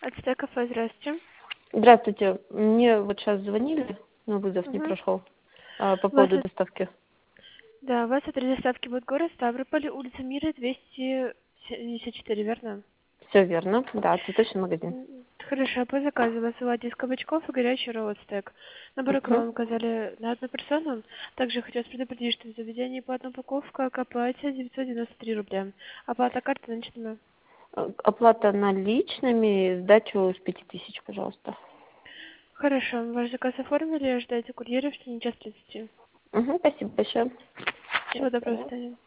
Ацтекафе, здравствуйте. Здравствуйте. Мне вот сейчас звонили, но вызов не Мгм. прошел, по У вас, поводу доставки. да, у вас адрес доставки будет город Ставрополь, улица Мира, 274, верно? Все верно. Да, цветочный магазин. Хорошо, по заказу у вас оладьи из кабачков и горячий ролл стек. Набор Мгм. икру указали на одну персону. Также хочу вас предупредить, что в заведении платная упаковка к оплате 993 рубля. Оплата карты наличными. Оплата наличными, сдачу с 5000, пожалуйста. Хорошо, ваш заказ оформили, ожидайте курьера в течение часа 30. Спасибо большое. До Всего доброго, до свидания. свидания.